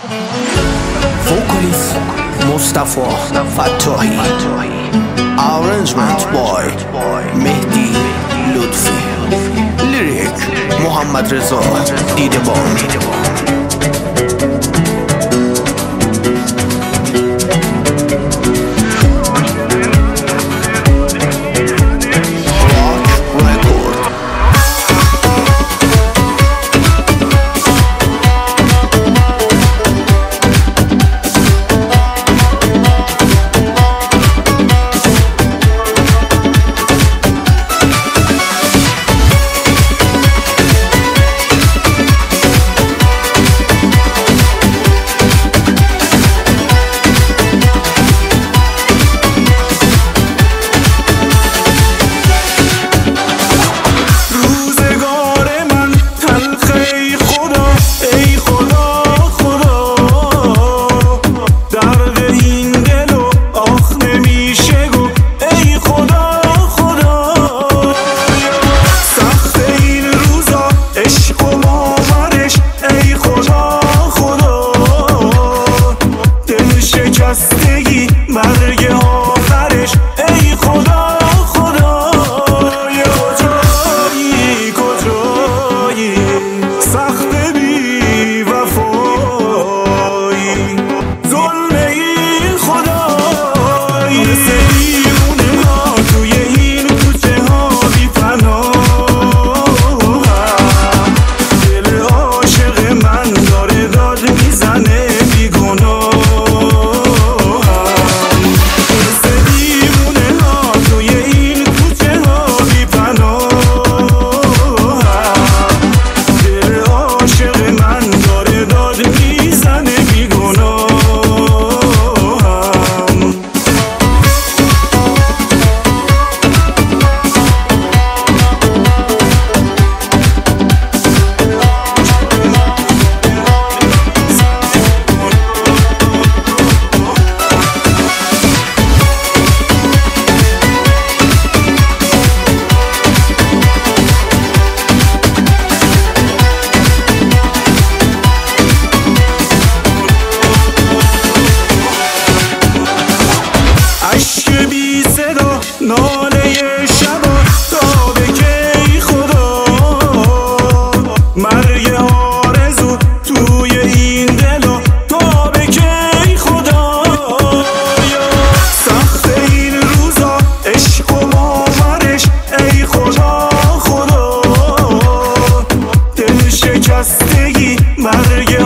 Vocalist Mustafa Fattahi. Arrangement by Mehdi Lutfi. Lyric Muhammad Reza Dideband. مرگ آخرش ای خدا خدا کجایی کجایی سخت بی وفایی ظلم این خدایی مثل دیوونه ها توی این کوچه ها بی پناهم دل عاشق من داره داد میزنه بی گناه ناله شبا تا به کی خدا مرگ آرزو توی این دلا تا به کی خدا سخت این روزا عشق و باورش ای خدا خدا دل شکستگی مرگ